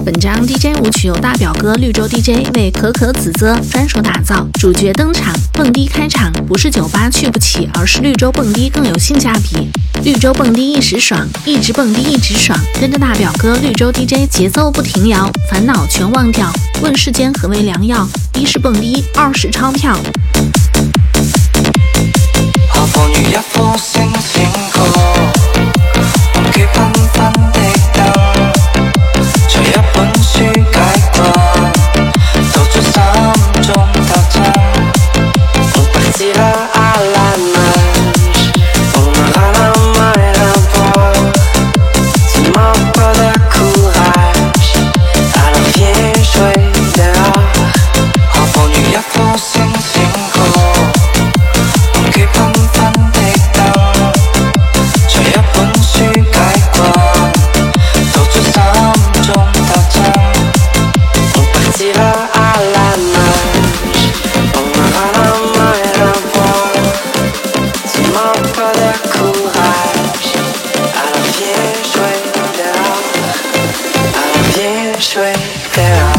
本张 DJ 舞曲由大表哥绿洲 DJ 为可可子泽专属打造，主角登场，蹦迪开场，不是酒吧去不起，而是绿洲蹦迪更有性价比。绿洲蹦迪一时爽，一直蹦迪一直爽，跟着大表哥绿洲 DJ 节奏不停摇，烦恼全忘掉，问世间何为良药？一是蹦迪，二是钞票。 何妨如一顆星閃過，紅旗繽紛的燈，隨一本書解困，逃出心中鬥爭。我不知道阿拉曼，我們阿拉曼的波，寂寞過的苦海，阿拉別睡的啊。何妨如一顆星閃過，紅旗繽紛的燈，隨一本書解困，逃出心中鬥爭。我不知道阿拉曼，我們阿拉曼的波，寂寞過的苦海，阿拉別睡的啊，阿拉別睡的啊。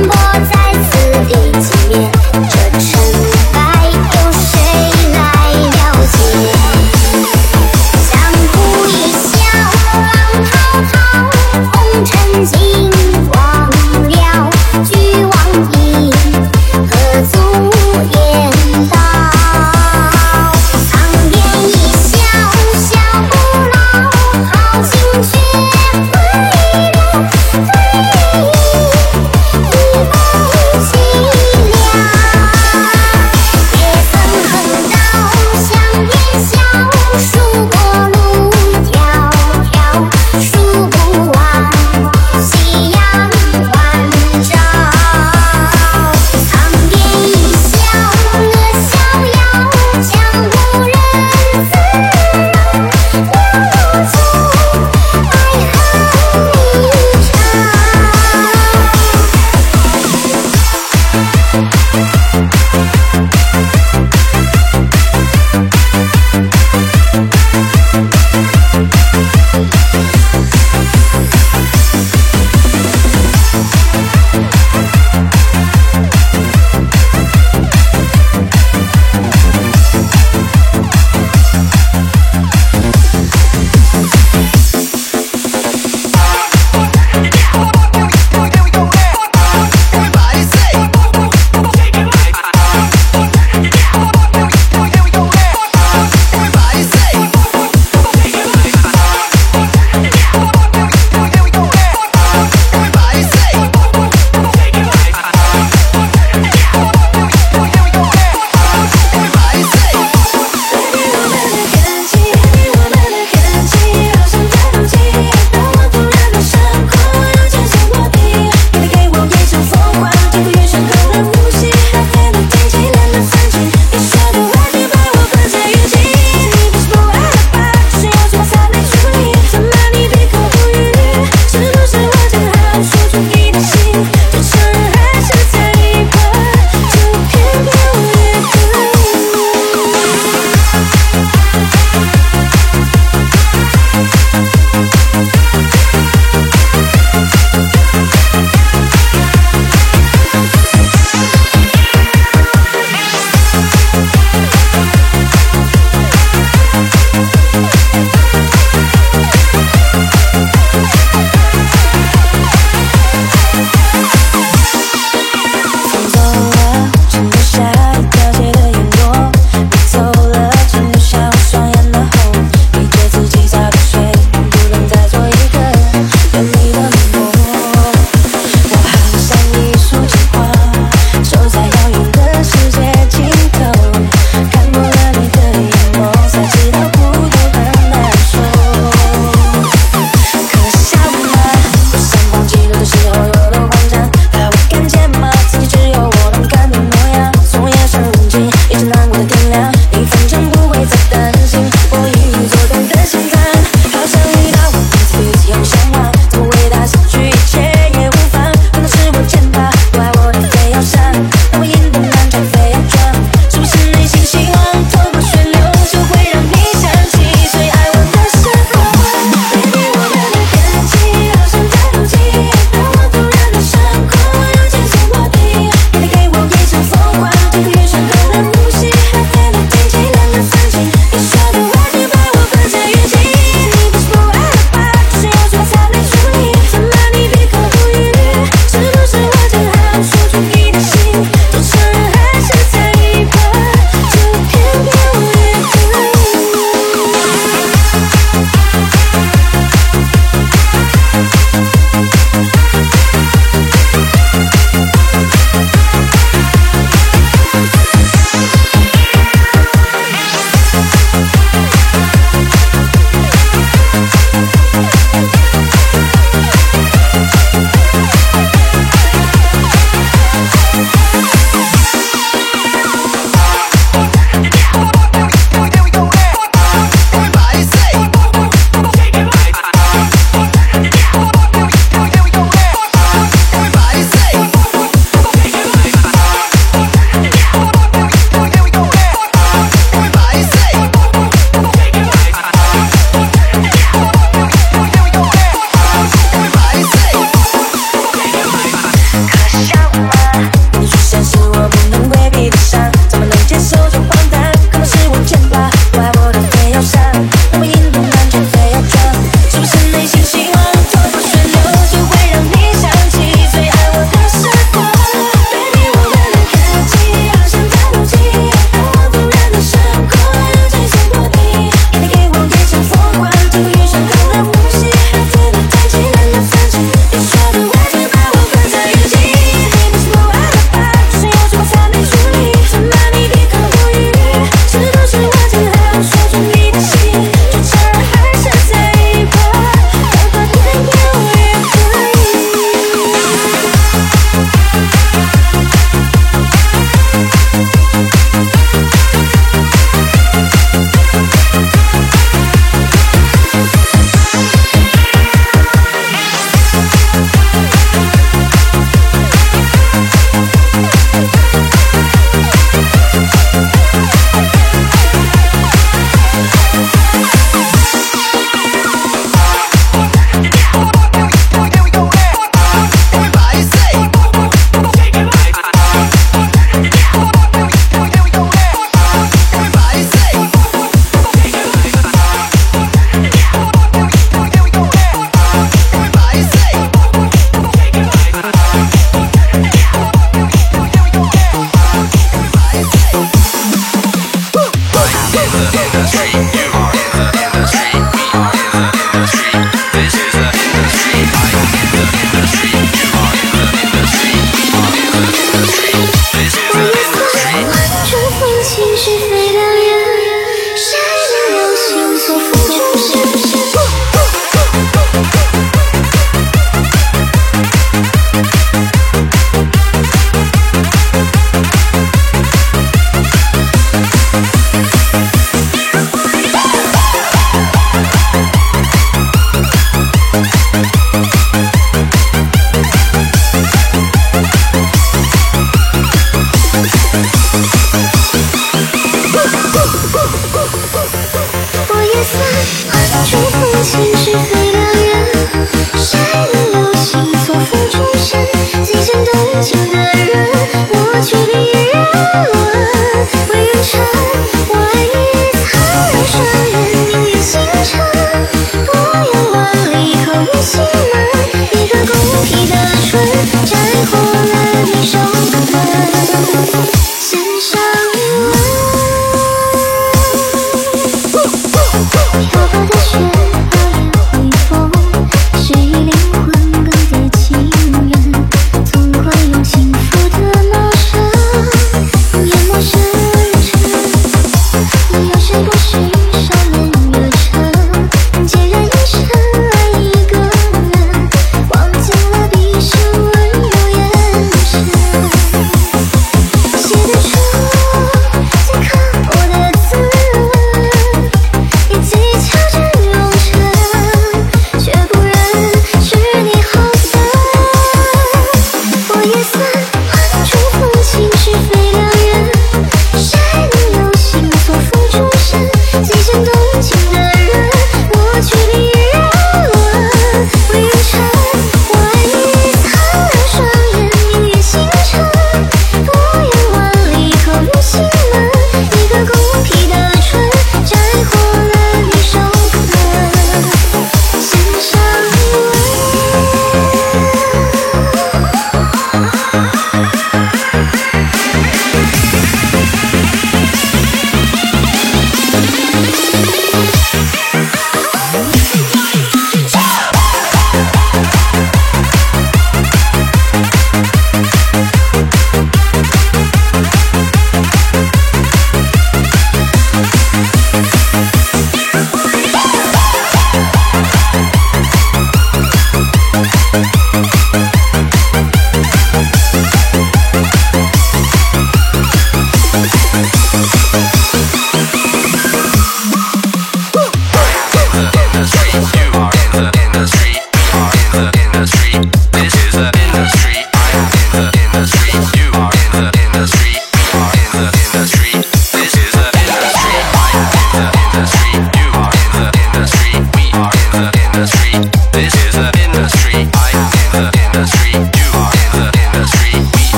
泊在此地寂灭，这尘埃有谁来了解？江湖一笑，浪滔滔，红尘尽忘了，俱往矣，何足言道？苍天一笑，笑不老，豪情却回落，回忆已梦寂寥。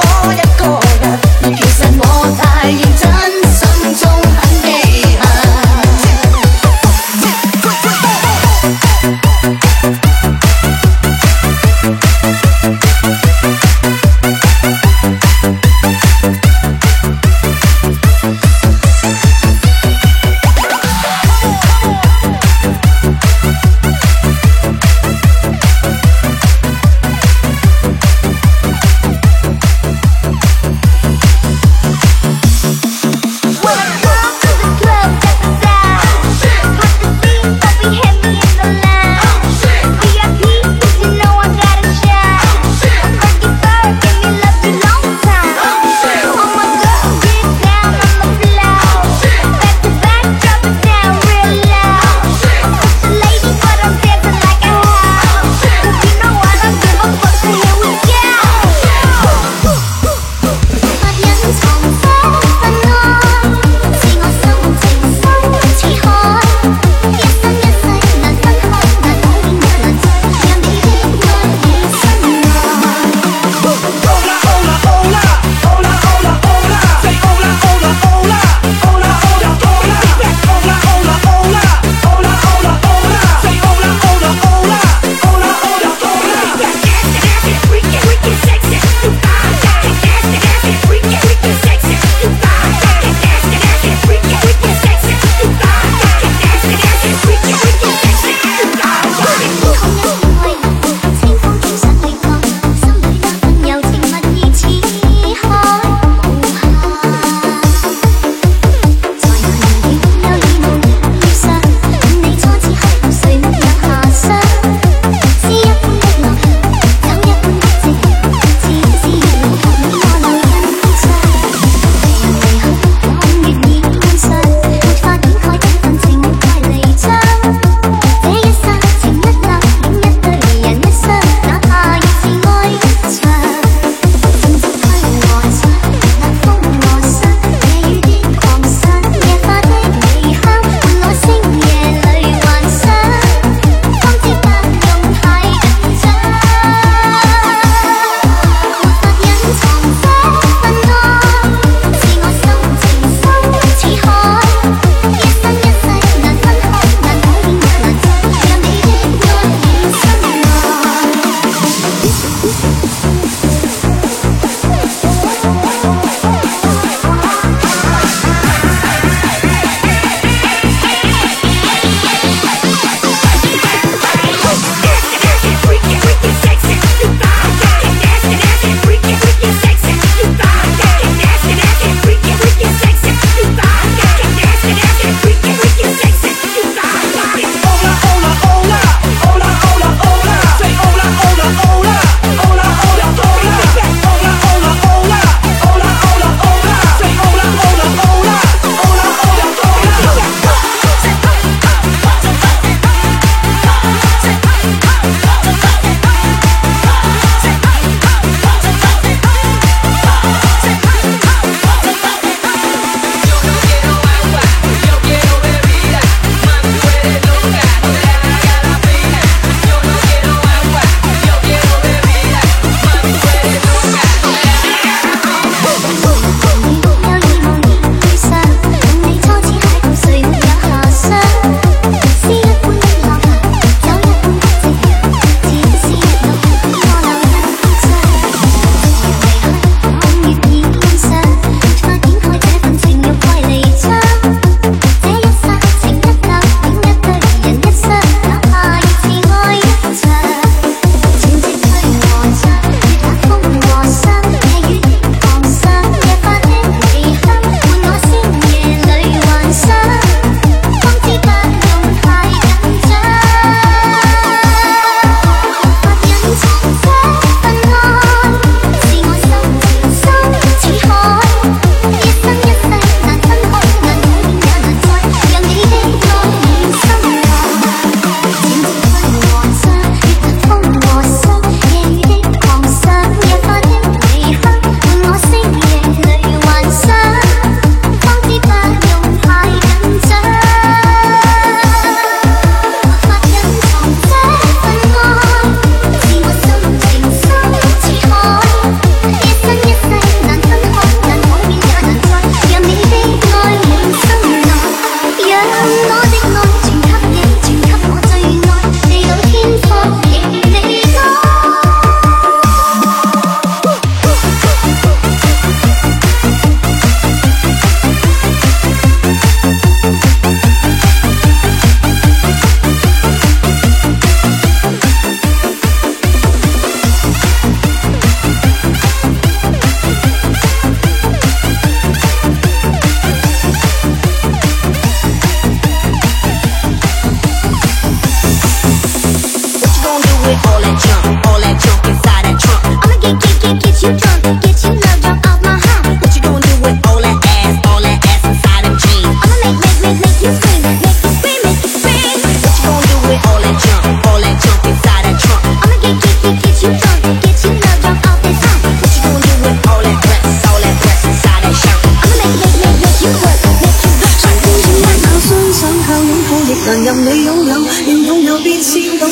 我一個人，其實我太認真，心中很記恨。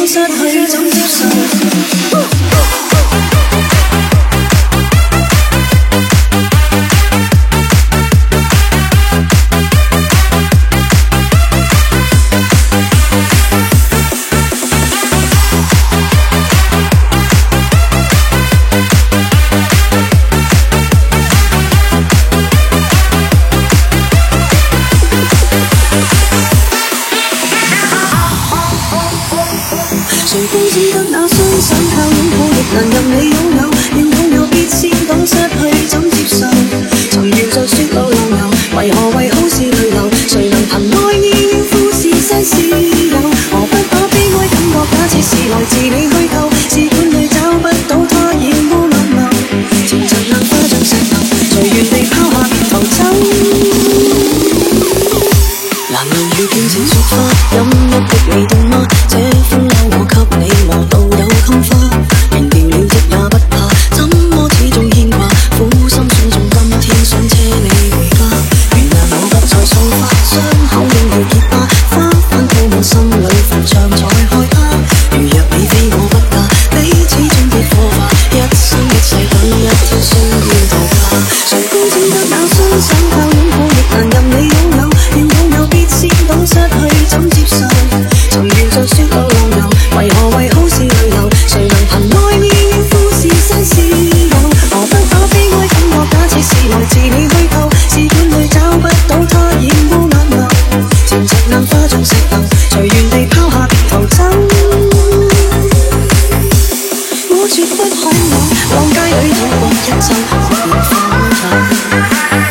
失去怎接受？谁都只得那雙手靠擁抱，亦難任你擁有。願擁有必先懂失去怎接受。曾緣在雪路浪遊，為何為好事淚流？誰能憑愛意應付是世事有？何不把悲哀感覺假設是來自你虛構？試管裏找不到它染污眼眸。前塵硬化像石頭，隨緣地拋下別逃走。難道要變成雪花，飲一滴你定嗎？這風褸我給你磨到有襟花，燃掉了的也不怕，怎麼始終牽掛？苦心訴盡今天想車你回家，原諒我不再掃花，傷口應如結疤，花瓣到我心裏浮唱才害怕。如若你非我不嫁，彼此終結火花，一生一世等一天需要逃嫁。誰都只得那雙手靠擁抱，亦難任你擁有。願擁有必先懂失去怎接受。曾緣在雪路浪遊，為何為好事淚流？誰能憑愛意應付是世事有？何不把悲哀感覺假設是來自你虛構？試管裏找不到它染污眼眸。前塵硬化像石頭，隨緣地拋下別逃走。我絕不罕有，往街裏繞過一週，我便化烏有。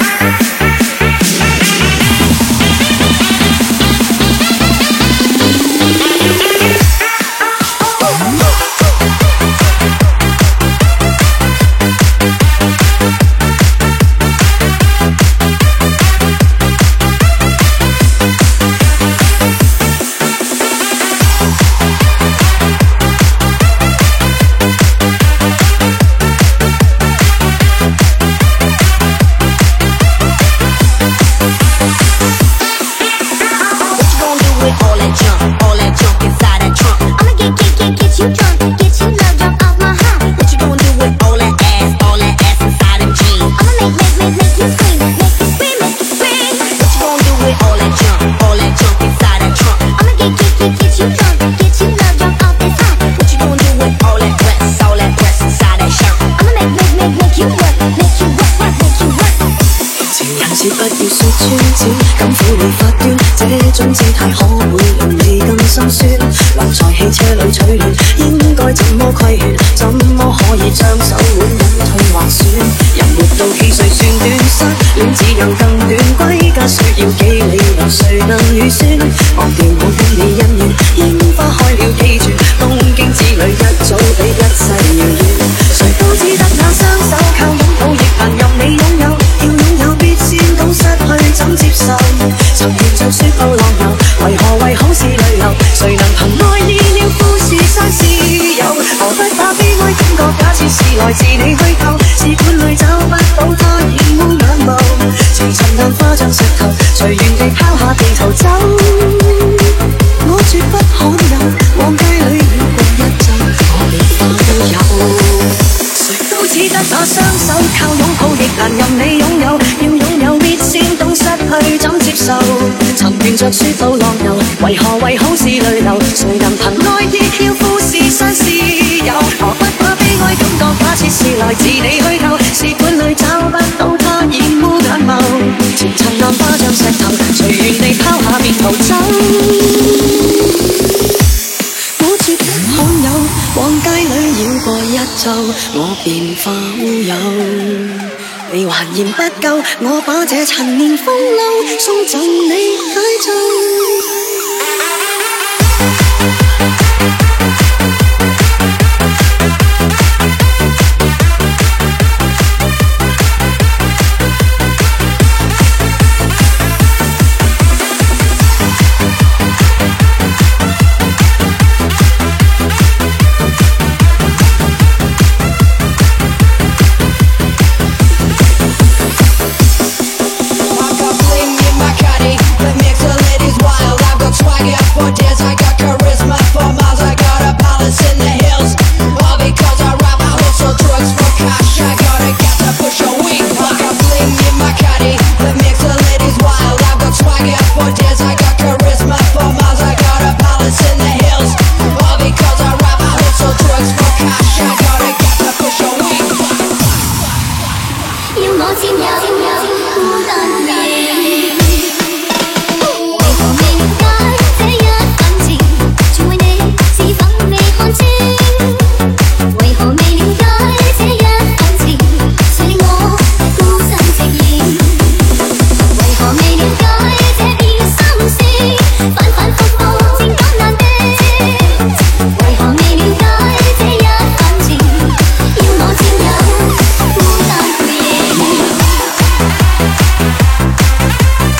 是不要說穿子，敢苦你發端，這種姿態可會令你更心酸？留在汽車裏取暖，應該怎麼規勸？怎麼可以將手腕引退劃損？人活到幾歲算短？失戀只有更短，歸家需要幾理由，誰能預算？忘掉我跟你恩怨，櫻花開了記住，東京之旅一早比一世遙遠。誰都只得那雙手靠擁抱，亦難任你擁有。要擁有必先懂失去怎接受。曾緣在雪路浪遊，為何為好事淚流？誰能憑愛意應付是世事有？何不把悲哀感覺假設是來自你虛構？試管裏找不到它染污眼眸。前塵硬化像石頭，隨緣地拋下地逃走。我絕不罕有，往街裏繞過一週，我連花都有。誰都只得那雙手靠擁抱，亦難任你擁有。要擁有必先懂失去怎接受。曾緣着雪路浪遊，為何為好事淚流？誰能憑愛意要付是世事有？何不把悲哀感覺假設是來自你虛構？試管裏找不到它染污眼眸。前塵硬化像石頭，隨緣地拋下別逃走。我絕不罕有，往街裏繞過一週，我便化烏有。你還嫌不夠，我把這陳年風流送贈你解咒。 Swagger 我佔有孤單夜。為何未了解這一份情，全為你是否未看清？為何未了解這一份情，誰令我孤身直認？為何未了解這片心事，反反覆覆情感難敵？為何未了解這一份情，要我佔有孤單背影？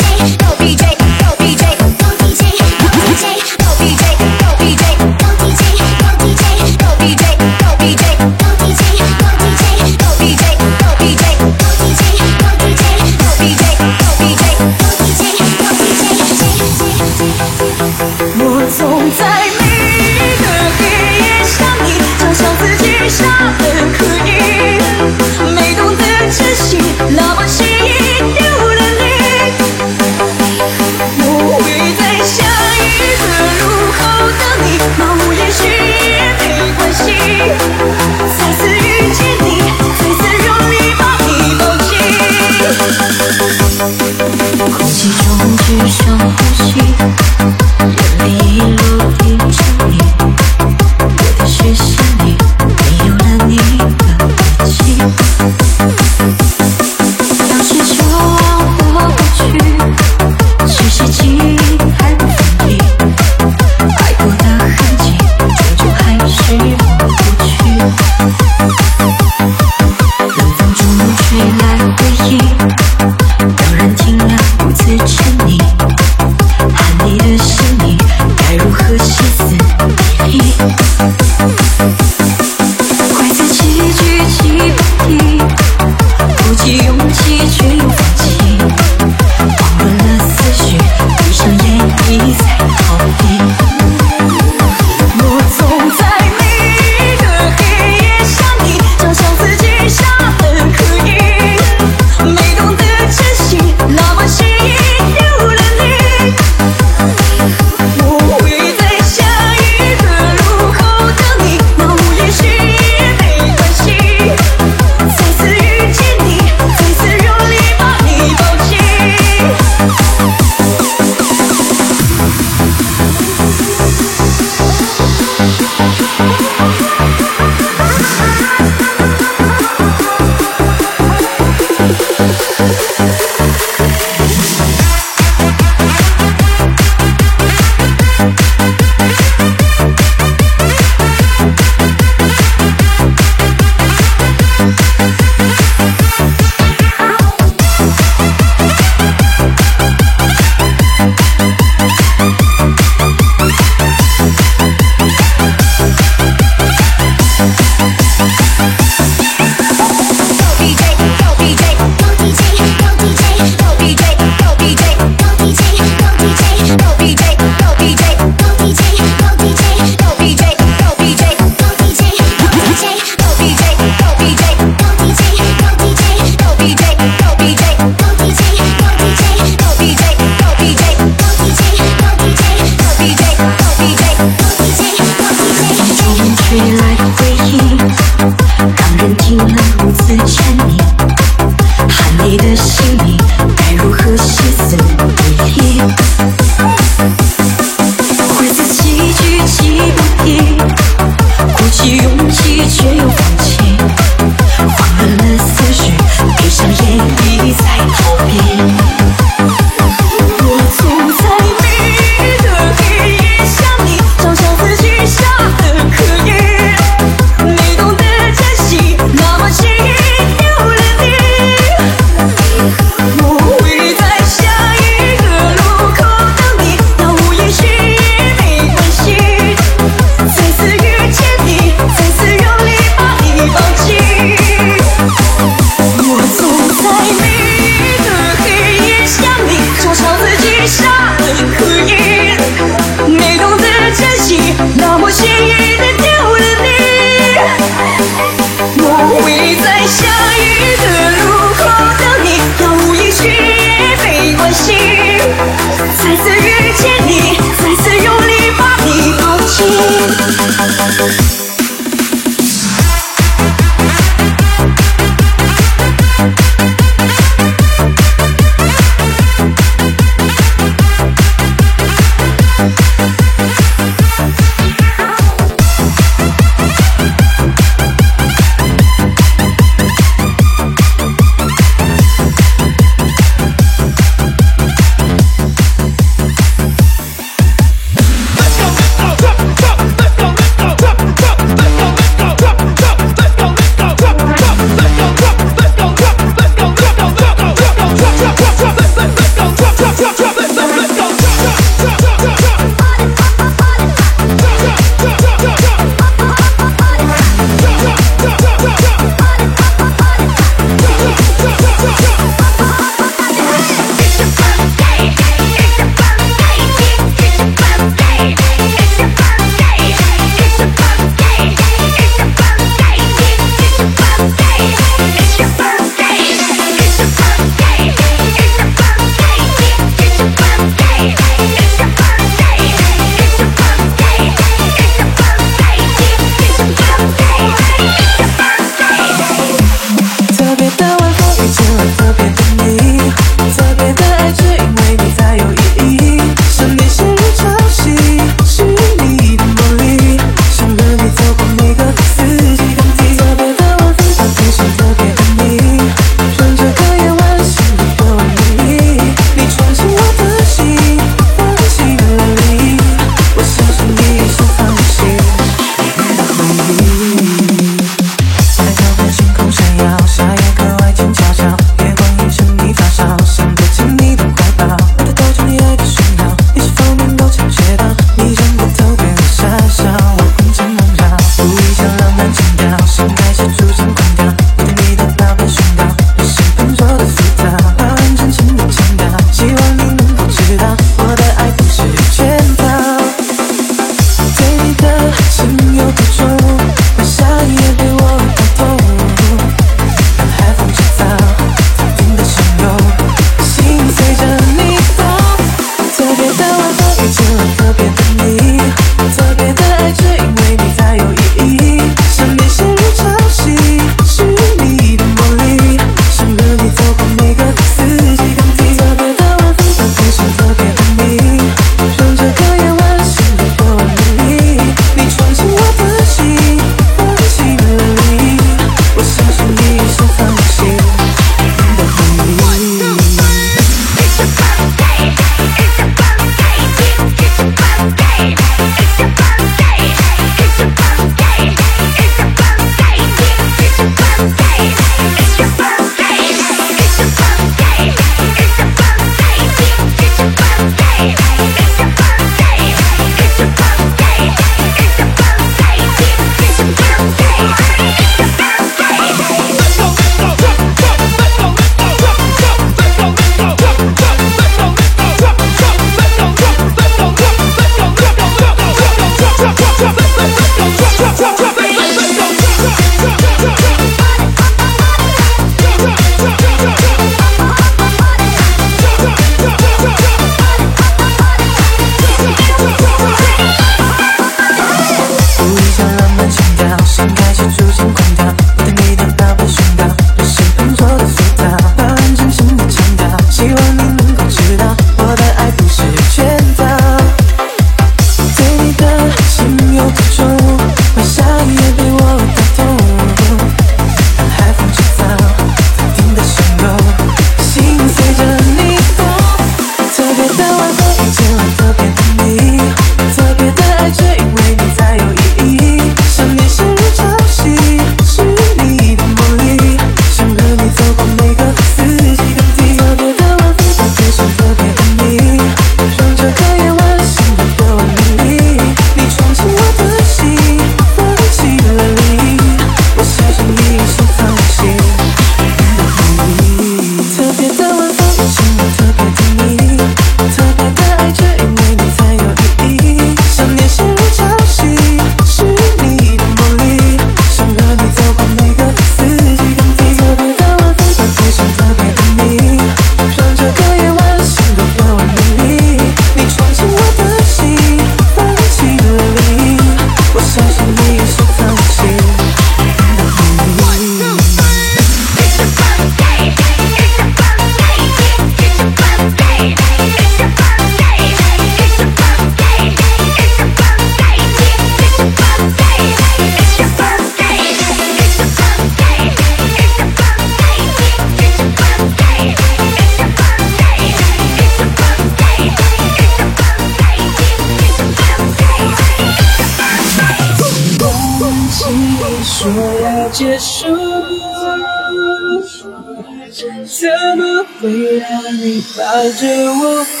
怎么会让你抱着我哭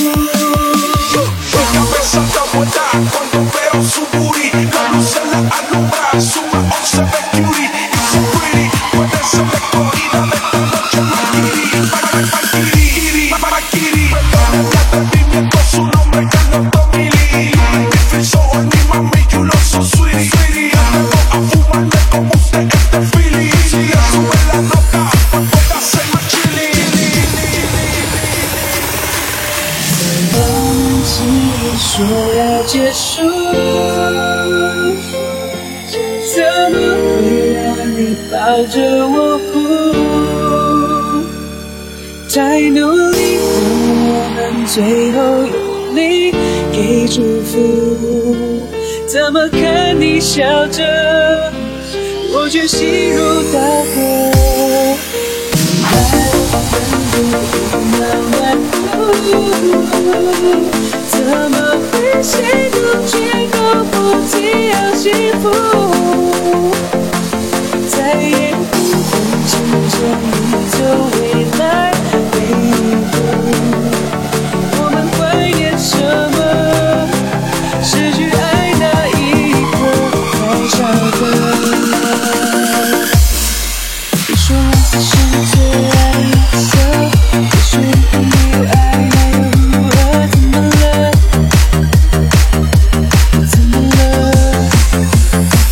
？Cabeza está vuelta cuando veo su booty, la luz en la alumbra, sube 11 de beauty, it's so pretty, puede ser la corrida de esta noche, Maquiri, perdona mi atrevimiento, su nombre Carlos Domili, me friso en mi mami, you look so sweetie, andamos a fumarme como usted este Philly, si ya sube la nota, pues puede hacer más chili. 说要结束，怎么会让你抱着我哭？太努力，我们最后用力给祝福，怎么看你笑着，我却心如刀割。怎么会谁都觉得不只有幸福，在沿途风景中你走未来每一步，我们怀念什么？失去爱那一刻才晓得。你说蓝色是最爱的颜色，也许我没有爱那又如何？怎么了？怎么了？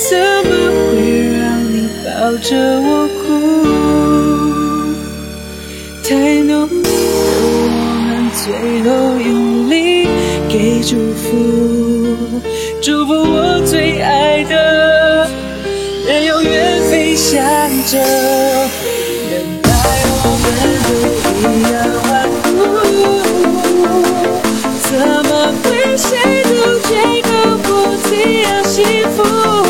怎么会让你抱着我哭？太浓烈的我们，最后用力给祝福，祝福我最爱的人永远飞翔着，原来我们都一样顽固，怎么会谁都觉得不一样幸福？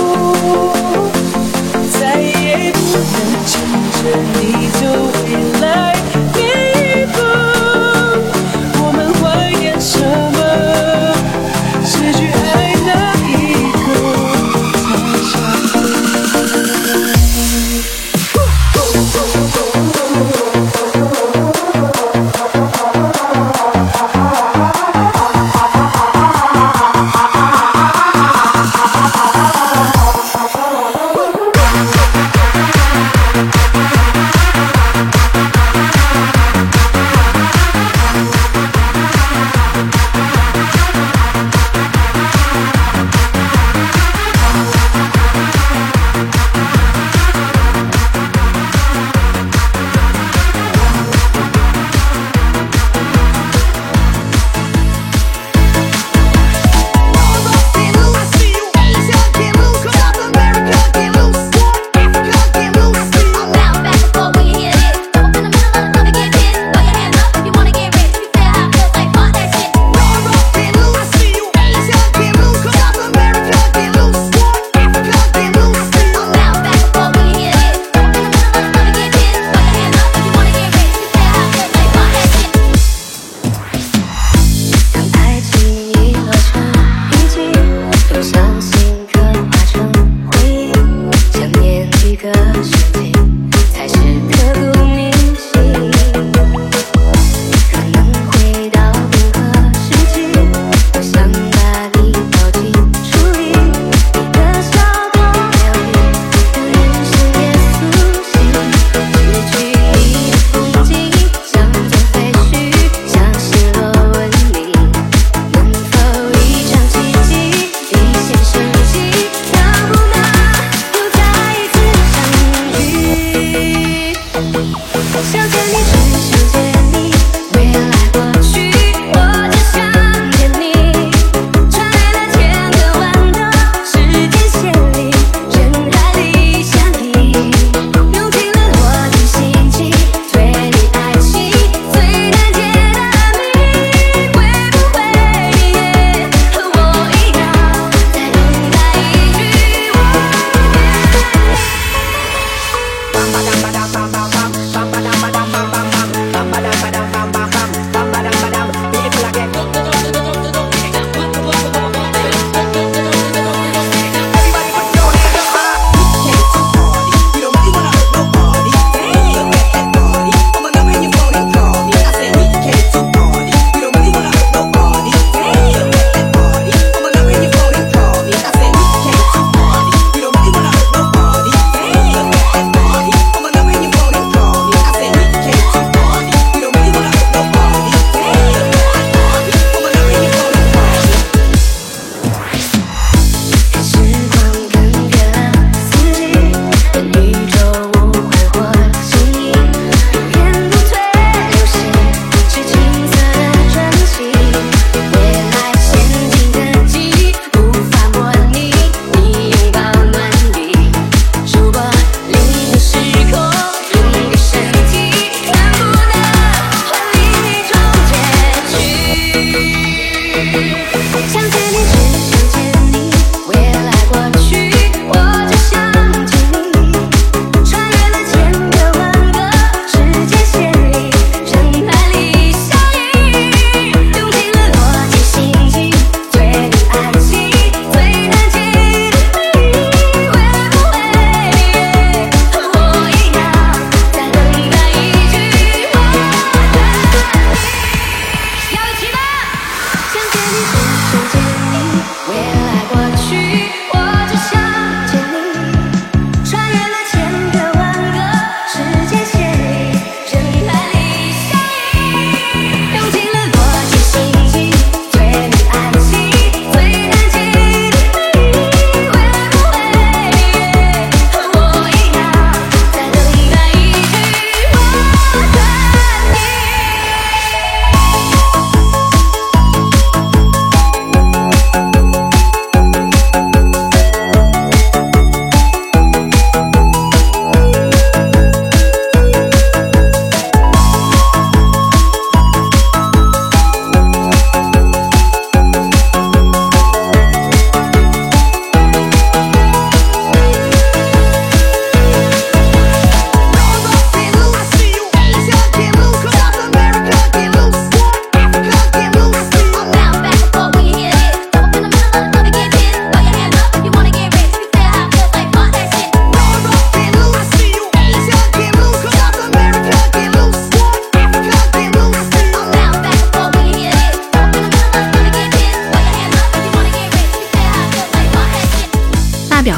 再也不能牵着你走未来每一步，我们怀念什么？失去爱那一刻才晓得。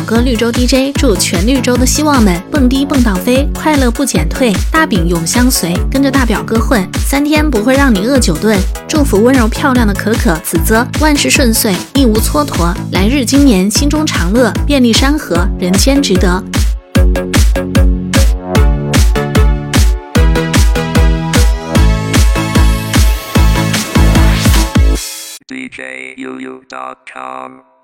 哥绿洲 DJ 祝全绿洲的希望们蹦迪蹦到飞，快乐不减退，大饼永相随，跟着大表哥混，3天不会让你饿9顿。祝福温柔漂亮的可可、子泽万事顺遂，一无蹉跎，来日今年心中常乐，遍历山河，人间值得。 DJUU.com